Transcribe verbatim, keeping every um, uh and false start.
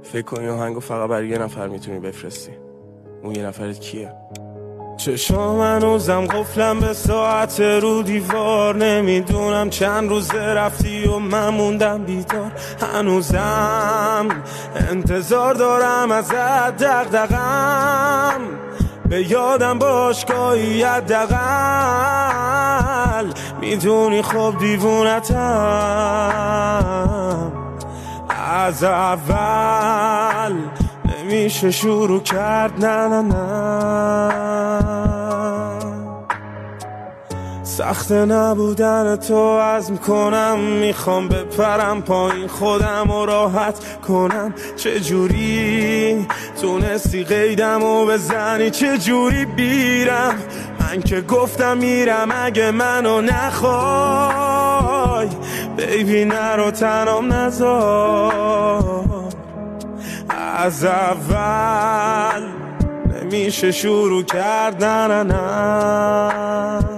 فکر کنی آهنگو فقط برای یه نفر میتونی بفرستی. اون یه نفرت کیه؟ چشام هنوزم قفلم به ساعت رو دیوار، نمیدونم چند روزه رفتی و من موندم بیدار. هنوزم انتظار دارم ازت، دغدغه‌ام به یادم باشگاهی حداقل. میدونی خب دیوونتم از اول، نمیشه شروع کرد نه نه نه. سخت نبودن تو عزم کنم، میخوام بپرم پایین خودم و راحت کنم. چجوری تونستی قیدم و بزنی، چجوری بیرم من که گفتم میرم اگه منو نخوای. بیبی نرو تنم نذار از اول، نمیشه شروع کرد نه نه نه.